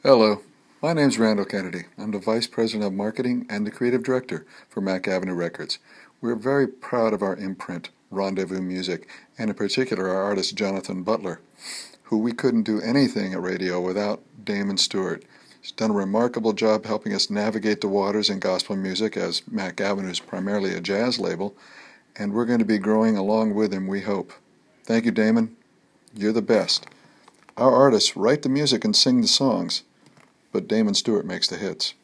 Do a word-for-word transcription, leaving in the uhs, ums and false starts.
Hello, my name's Randall Kennedy. I'm the Vice President of Marketing and the Creative Director for Mack Avenue Records. We're very proud of our imprint, Rendezvous Music, and in particular our artist Jonathan Butler, who we couldn't do anything at radio without Damon Stewart. He's done a remarkable job helping us navigate the waters in gospel music, as Mack Avenue is primarily a jazz label, and we're going to be growing along with him, we hope. Thank you, Damon. You're the best. Our artists write the music and sing the songs, but Damon Stewart makes the hits.